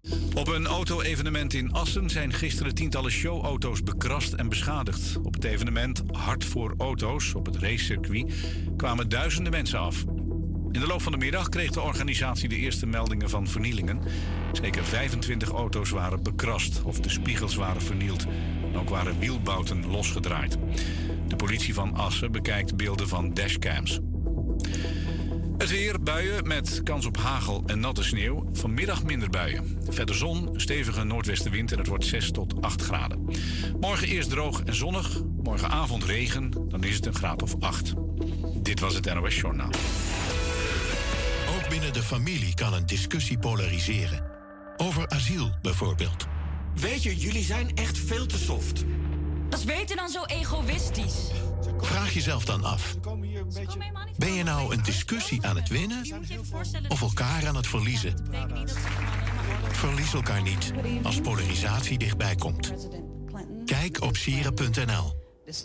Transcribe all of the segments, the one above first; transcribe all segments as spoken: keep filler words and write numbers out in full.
Op een auto-evenement in Assen zijn gisteren tientallen showauto's bekrast en beschadigd. Op het evenement Hart voor Auto's op het racecircuit kwamen duizenden mensen af. In de loop van de middag kreeg de organisatie de eerste meldingen van vernielingen. Zeker vijfentwintig auto's waren bekrast of de spiegels waren vernield. En ook waren wielbouten losgedraaid. De politie van Assen bekijkt beelden van dashcams. Het weer, buien met kans op hagel en natte sneeuw. Vanmiddag minder buien. Verder zon, stevige noordwestenwind en het wordt zes tot acht graden. Morgen eerst droog en zonnig. Morgenavond regen, dan is het een graad of acht. Dit was het N O S Journaal. Ook binnen de familie kan een discussie polariseren. Over asiel bijvoorbeeld. Weet je, jullie zijn echt veel te soft. Dat is beter dan zo egoïstisch. Vraag jezelf dan af. Ben je nou een discussie aan het winnen of elkaar aan het verliezen? Verlies elkaar niet als polarisatie dichtbij komt. Kijk op sieren punt n l.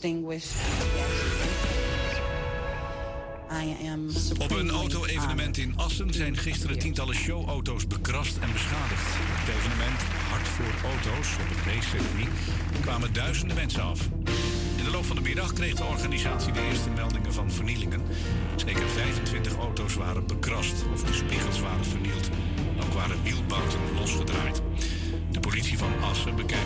Op een auto-evenement in Assen zijn gisteren tientallen showauto's bekrast en beschadigd. Op het evenement Hart voor Auto's op het racecircuit kwamen duizenden mensen af. In de loop van de middag kreeg de organisatie de eerste meldingen van vernielingen. Zeker vijfentwintig auto's waren bekrast of de spiegels waren vernield. Ook waren wielbouten losgedraaid. De politie van Assen bekijkt.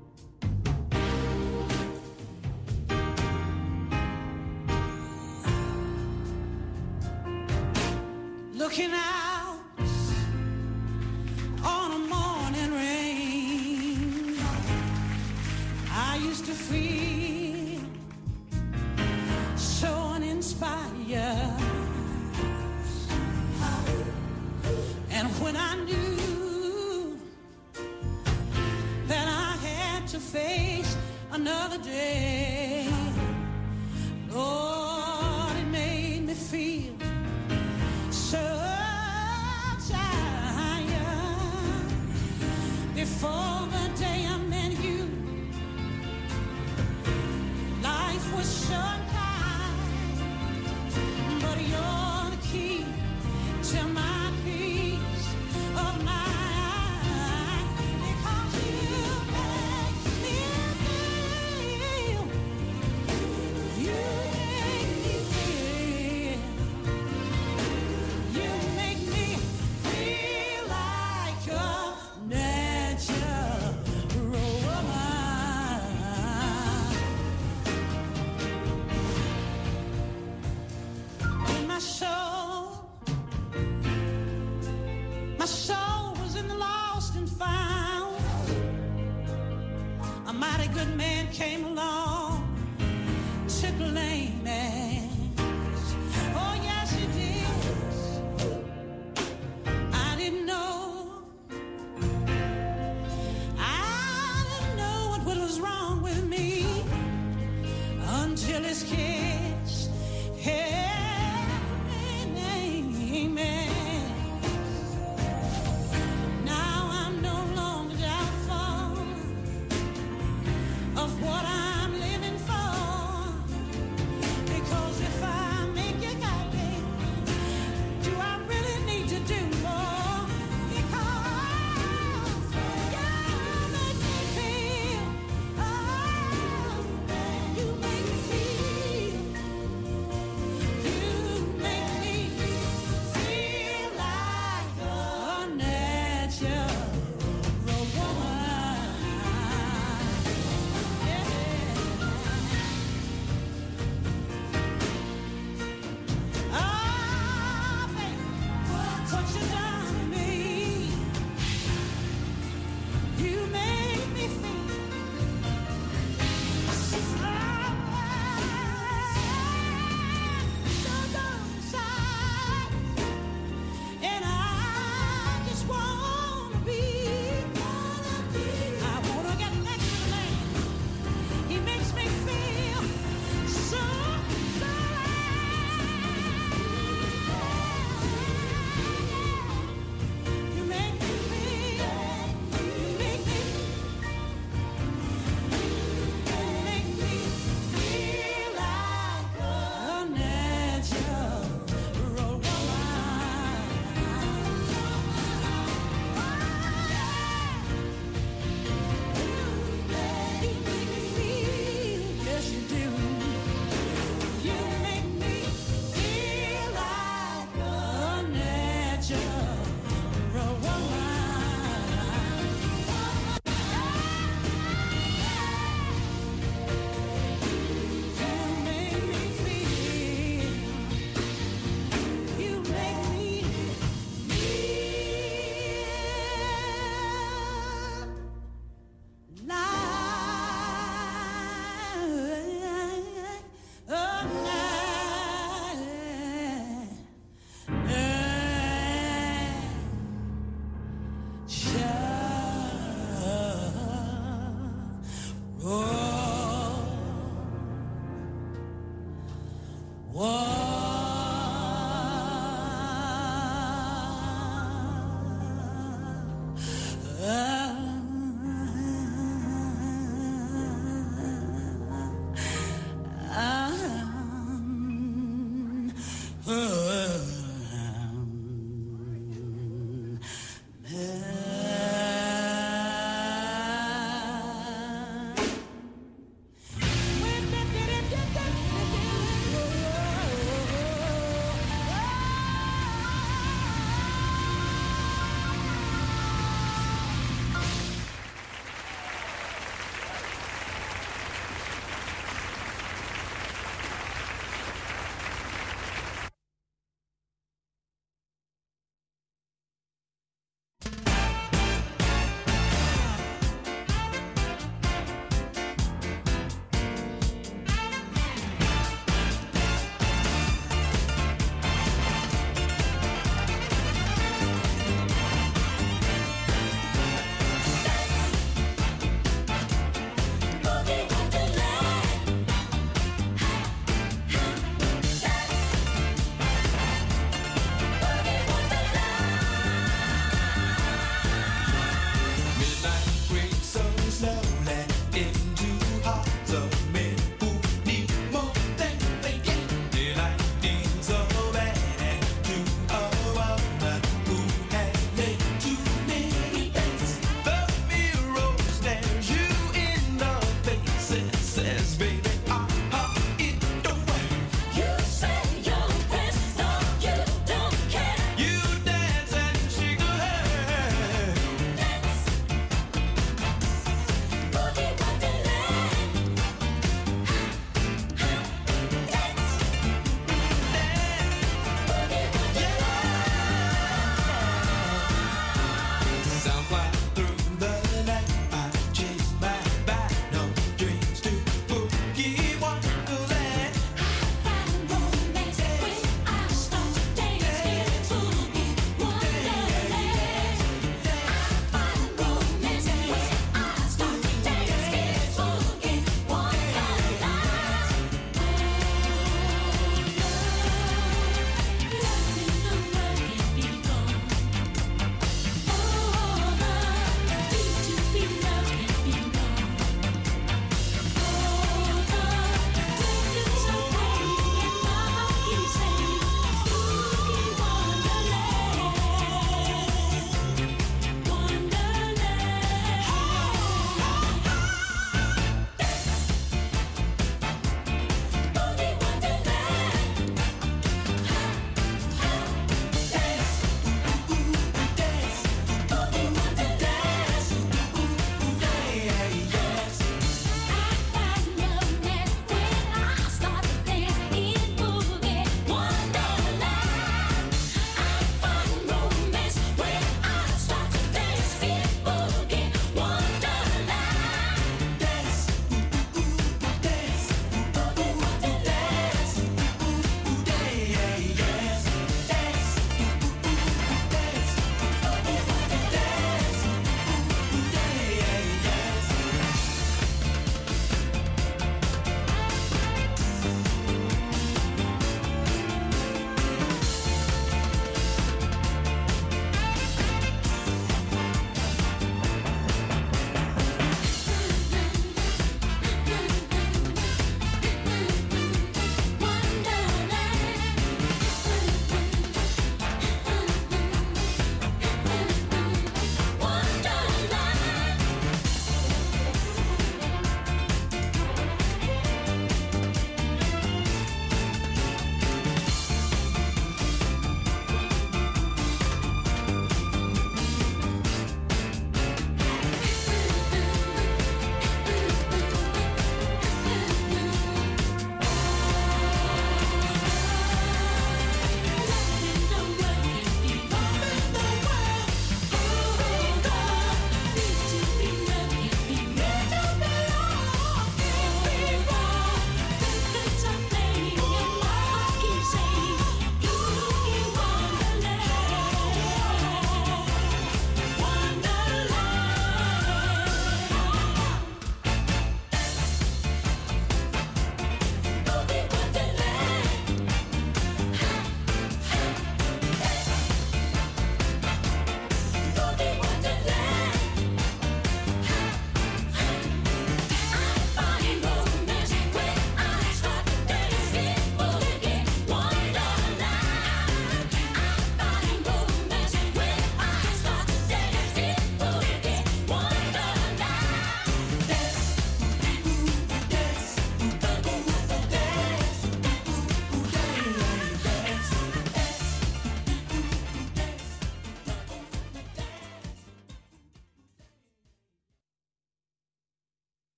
Looking out on a morning rain, I used to feel so uninspired. And when I knew that I had to face another day, Lord, it made me feel so tired. Before the day I met you, life was so kind, but you're the key to my peace of mind, because you make me feel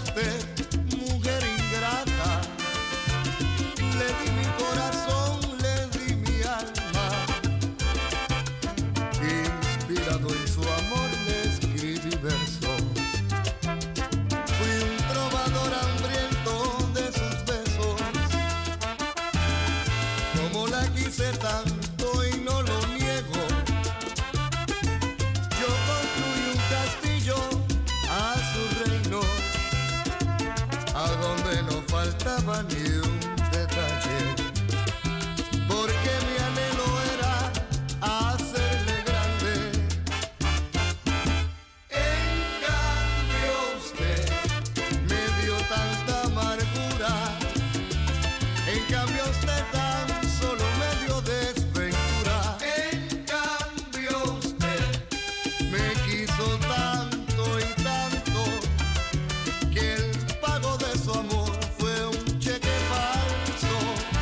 usted, mujer ingrata. Le di mi corazón, le di mi alma. Inspirado en su amor le escribí versos. Fui un trovador hambriento de sus besos. Como la quise tanto y no lo niego, yo construí un castillo a su reino, a donde no faltaba ni un detalle, porque mi anhelo era hacerle grande. En cambio usted me dio tanta amargura, en cambio usted tan solo me dio desventura. En cambio usted me quiso tanto y tanto que el pago de su amor fue un cheque falso.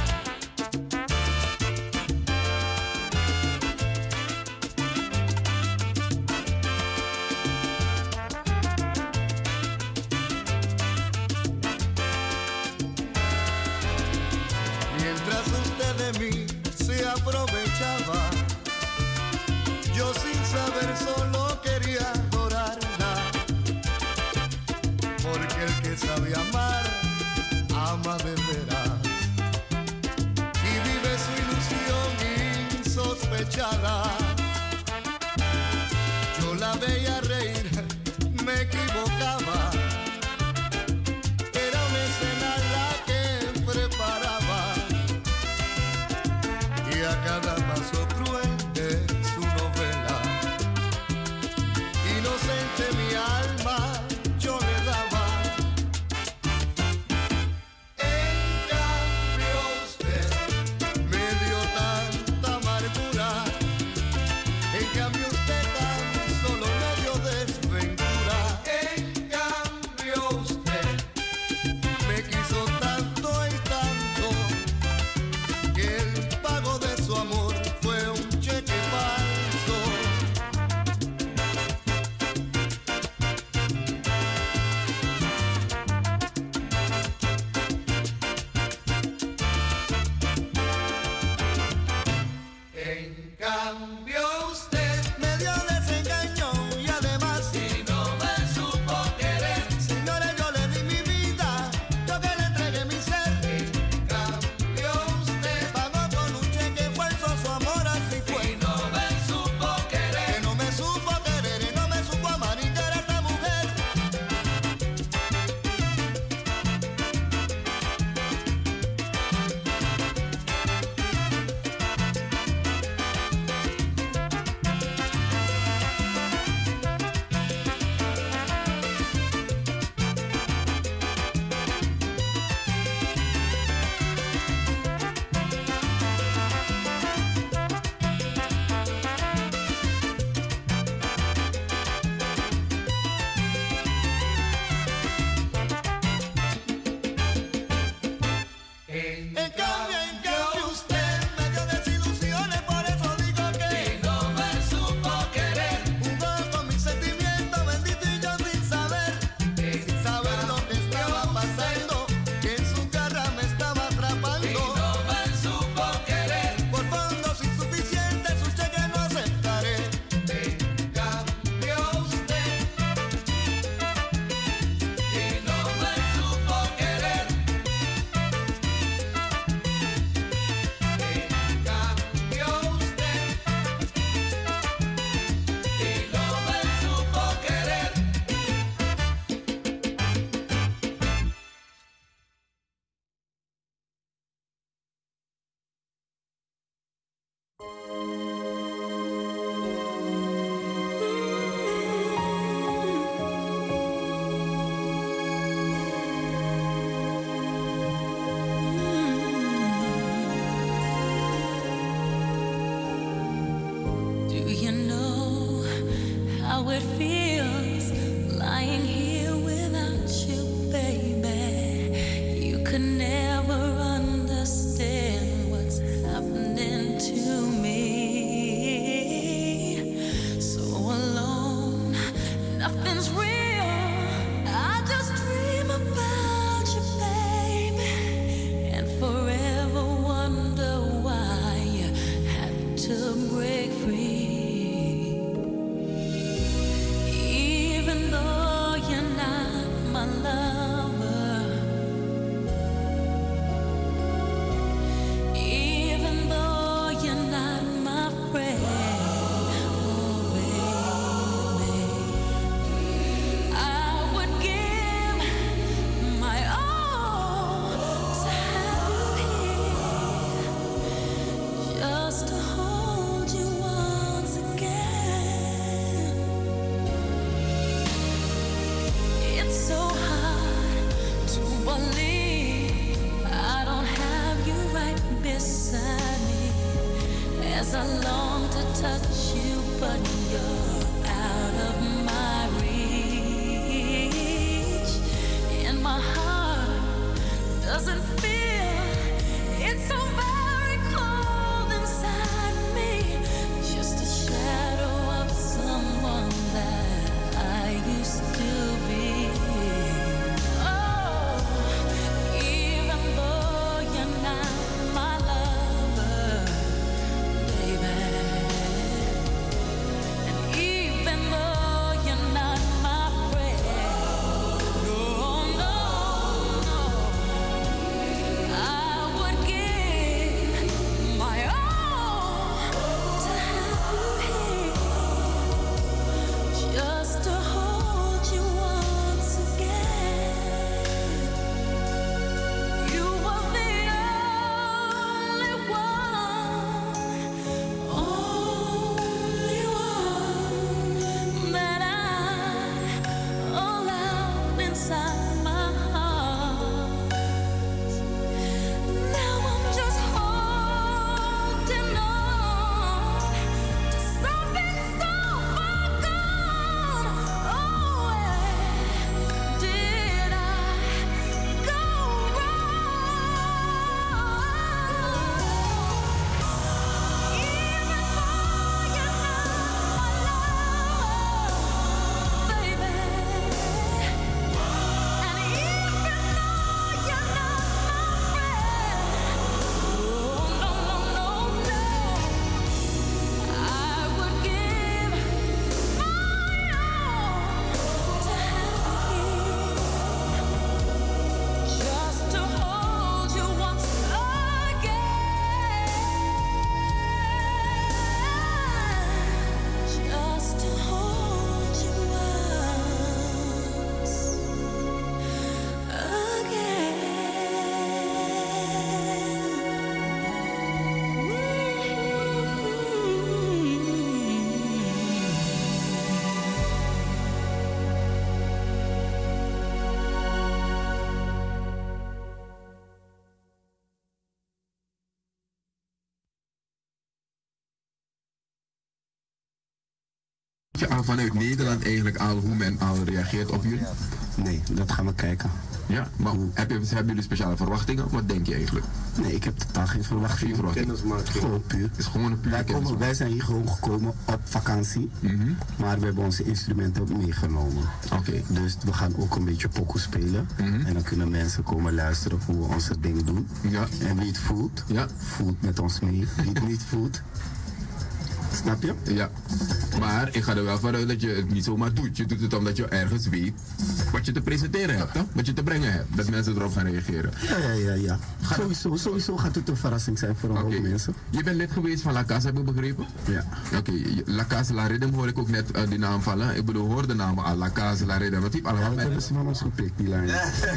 Mientras usted de mí se aprovechaba, yo sin saber solo quería adorarla, porque el que sabe amar, ama de veras, y vive su ilusión insospechada. Yo la veía reír, me equivocaba, era una escena la que preparaba, y a cada paso cruel de su novela, inocente mi alma yo le daba. En cambio usted me dio tanta amargura, en cambio usted tan solo me dio desventura. En cambio usted me quiso tanto y tanto que el pago de su amor fue un cheque falso. En cambio usted me dio desengaño y además si no me supo querer, señores, yo le di mi vida, yo que le entregué mi ser. En cambio usted pagó con un cheque falso su amor, así fue. Y no me supo querer, que no me supo querer y no me supo amar, y que era esta mujer. En cambio, en cambio usted me dio desilusiones, por eso digo que y no me supo querer. Jugó con mis sentimientos, bendito, y yo sin saber, sin saber lo que estaba pasando, que en su garra me estaba atrapando. Y no me supo querer. Por fondos insuficientes su cheque no aceptaré. En cambio usted y no me supo querer. En cambio usted y no me supo querer. Do you know how it feels lying here without you, baby? You could never understand what's happening to me. leave, I don't have you right beside me. As I long to touch you, but you're out of my reach. And my heart doesn't feel, it's so very cold inside me. Just a shadow of someone that I used to be. Oh, even though you're not my lover, baby, and even though you're not my friend, no, no, no, I would give my all to have you here, just to hold you once again. You were the only one, only one that I allowed inside my heart. Now I'm just holding on to something so far gone. Oh, where did I go just to hold you once again, just to hold you once Je al vanuit Nederland eigenlijk al hoe men al reageert op jullie? Nee, dat gaan we kijken. Ja, maar hoe, heb je, hebben jullie speciale verwachtingen? Wat denk je eigenlijk? Nee, ik heb totaal geen verwachting. Geen verwachting. Gewoon puur. Het is gewoon een puur wij, komen, wij zijn hier gewoon gekomen op vakantie, mm-hmm. maar we hebben onze instrumenten meegenomen. Oké. Okay. Dus we gaan ook een beetje pokoe spelen. Mm-hmm. En dan kunnen mensen komen luisteren hoe we onze ding doen. Ja. En wie het voelt, ja. voelt met ons mee. Wie het niet voelt, snap je? Ja. Maar ik ga er wel vanuit dat je het niet zomaar doet. Je doet het omdat je ergens weet wat je te presenteren hebt, hè? Wat je te brengen hebt. Dat mensen erop gaan reageren. Ja, ja, ja. ja. Sowieso, sowieso gaat het een verrassing zijn voor een hoop mensen. Je bent lid geweest van La Casa, heb ik begrepen? Ja. Oké, okay. La Casa La Rhythm hoor ik ook net uh, die naam vallen. Ik bedoel, hoor de naam al, La Casa La Rhythm. Wat type allemaal ja, dat hebben ze van ons gepikt, die lijn.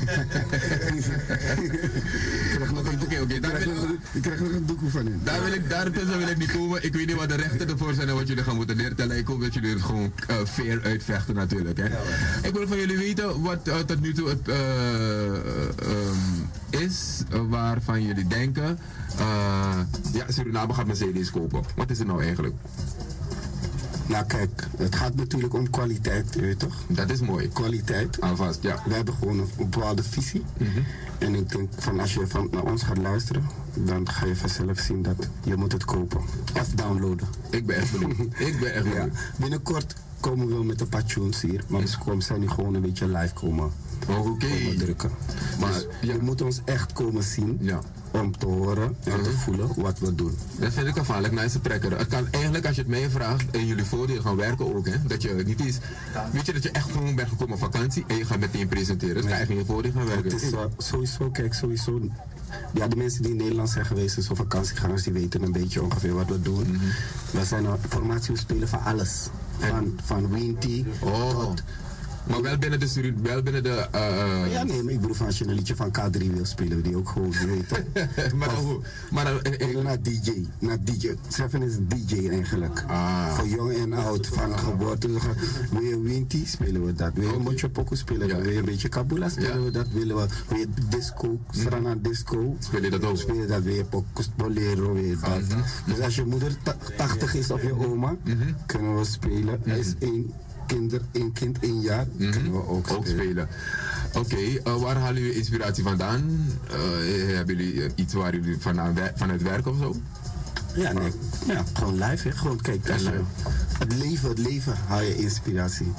Oké, oké. Ik krijg nog een doekoe van u. Daar wil ik, daar tussen wil ik niet komen. Ik weet niet wat de rechten ervoor zijn en wat jullie gaan moeten neertellen. Ik hoop dat jullie het gewoon uh, fair uitvechten natuurlijk. Hè. Ja, ik wil van jullie weten wat uh, tot nu toe het uh, um, is uh, waarvan jullie denken. Uh, ja, Suriname gaat mijn C D's kopen. Wat is het nou eigenlijk? Nou kijk, het gaat natuurlijk om kwaliteit, weet je toch? Dat is mooi. Kwaliteit. Alvast, ja. We hebben gewoon een bepaalde visie. Mm-hmm. En ik denk van als je van naar ons gaat luisteren, dan ga je vanzelf zien dat je moet het kopen. Of downloaden. Ik ben echt benieuwd. Ik ben echt benieuwd. Ja. Binnenkort komen we met een paar tunes hier, maar we zijn nu gewoon een beetje live komen, oh, okay. komen drukken. Maar dus ja. je moet ons echt komen zien. Ja. Om te horen en uh-huh. te voelen wat we doen. Dat vind ik een vaarlijk nice trekker. Het kan eigenlijk, als je het mij vraagt, en jullie voordeel gaan werken ook, hè. Dat je niet eens, weet je dat je echt gewoon bent gekomen op vakantie en je gaat meteen presenteren. Dus nee. ga je echt in je voordeel gaan werken. Het is uh, sowieso, kijk, sowieso. Ja, de mensen die in Nederland zijn geweest, dus vakantiegangers, die weten een beetje ongeveer wat we doen. Mm-hmm. We zijn een formatie, we spelen van alles. Van, van Winty oh. tot Maar wel binnen de Suri- wel binnen de... Uh, ja, nee, maar ik bedoel van als je een liedje van K drie wil spelen, die ook gewoon weten. maar of, maar uh, uh, naar D J. Naar D J. Seven is D J eigenlijk. Ah. Voor jong en oud, van geboorte. Wil je Winty, spelen we dat. Wil je okay. Mocho Poco, spelen we ja. Wil je een beetje Kabula, spelen ja. we dat. Willen we, wil je disco, Sarana disco, speel je dat ook? Speel je dat, wil je Poco, Bolero, wil je dat. Mm-hmm. Dus als je moeder tachtig is of je oma, mm-hmm. kunnen we spelen. Mm-hmm. Er is één kinder, één kind, één jaar, mm-hmm. kunnen we ook spelen. Ook spelen. Oké, okay, uh, waar halen jullie inspiratie vandaan? Uh, hebben jullie uh, iets waar jullie van, vanuit werk of zo? Ja, nee. Ja, gewoon live, hè. Gewoon kijk, als je, het leven, het leven haal je inspiratie.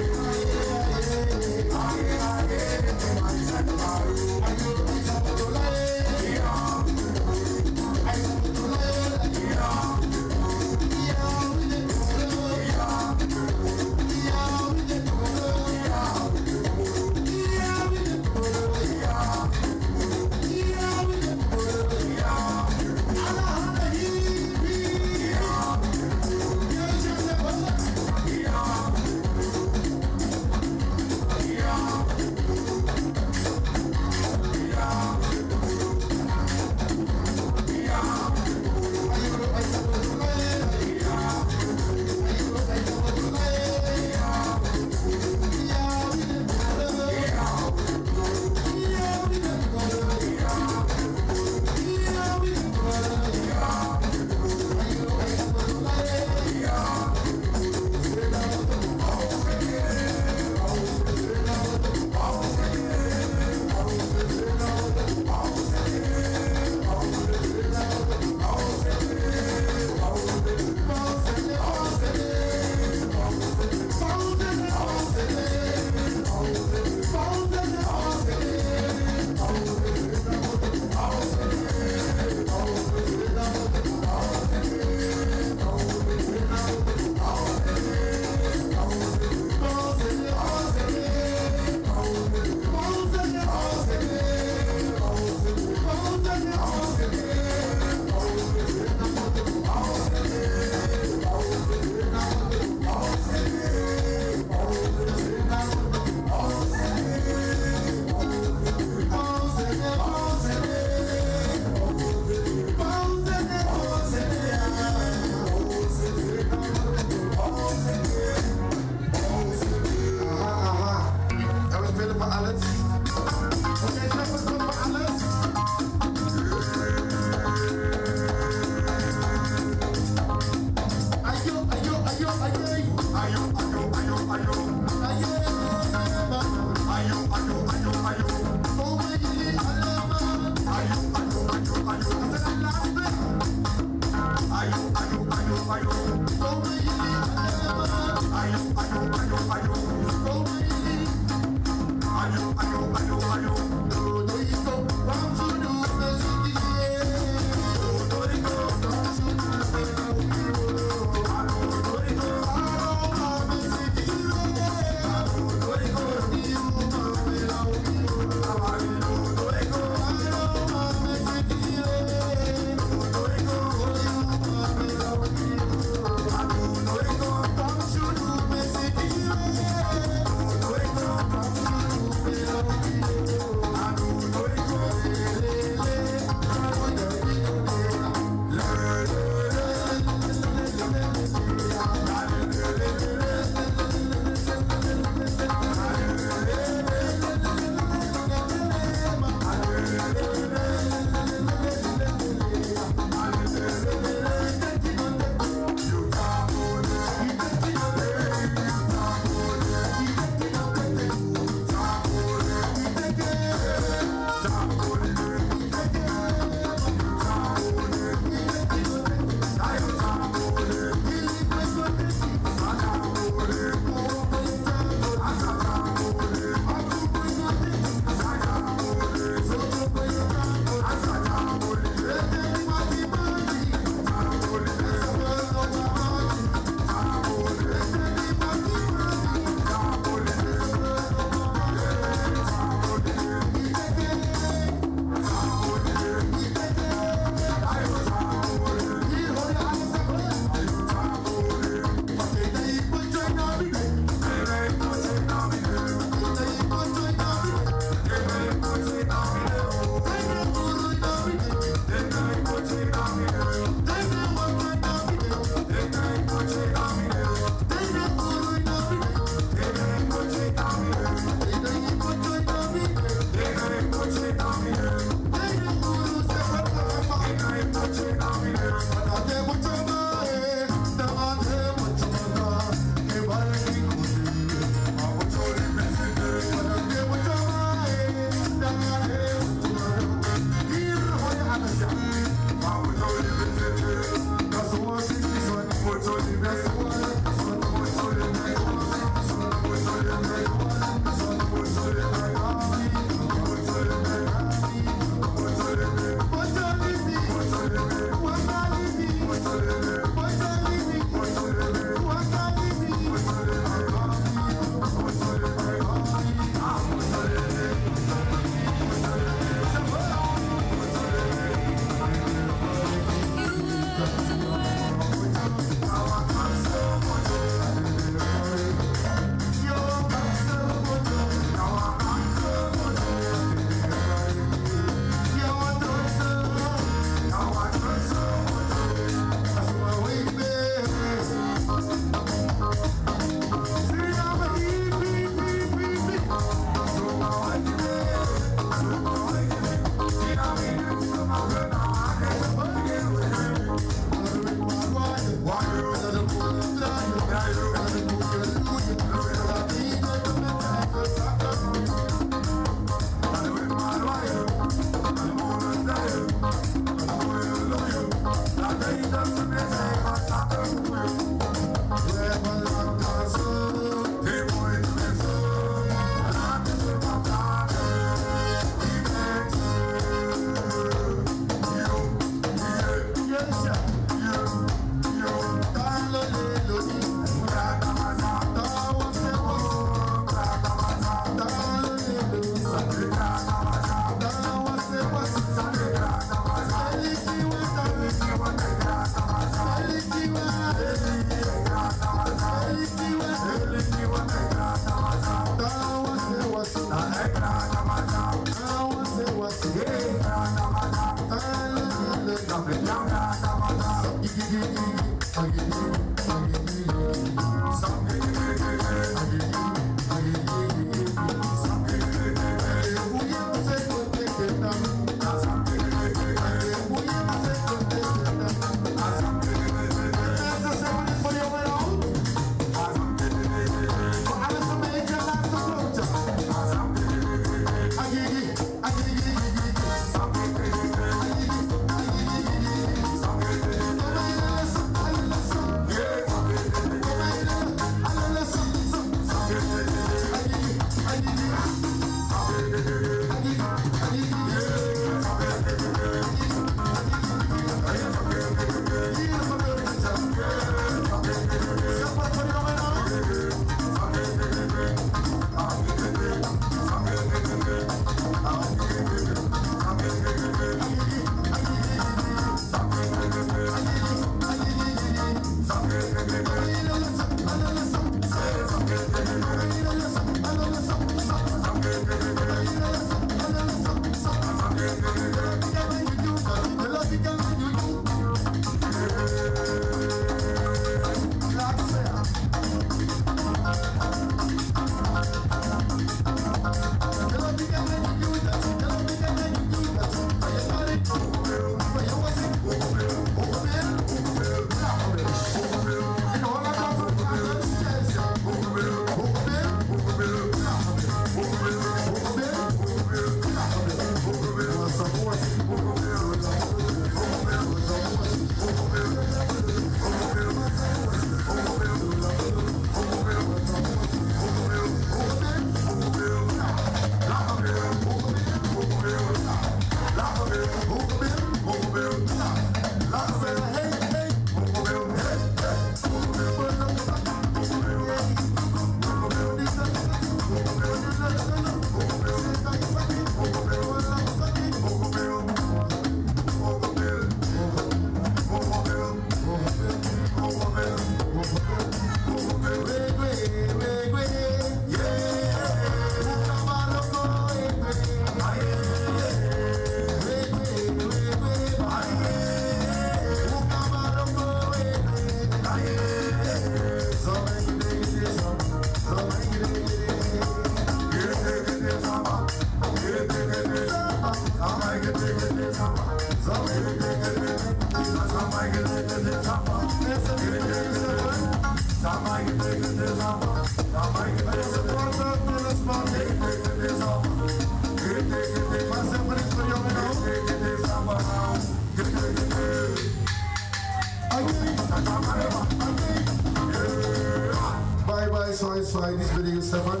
Bye bye, so it's fine. This video is seven.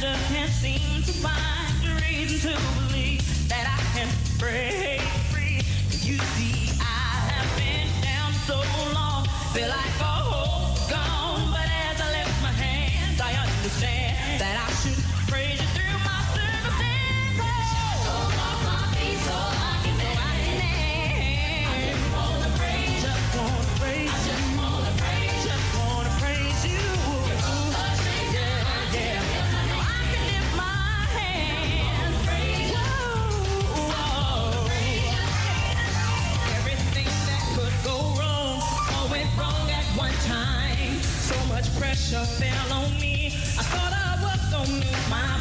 just can't seem to find a reason to believe that I can break free. You see, I have been down so long, feel like a hope's gone. But as I lift my hands, I understand that I should praise you through my circumstances. Hold off my feet so I can dance. I just wanna praise, just wanna praise, I just wanna praise, just wanna praise you. Yeah, yeah. I can lift my hands, praise you. Everything that could go wrong, all went wrong at one time. So much pressure fell on me. I thought I was gonna lose my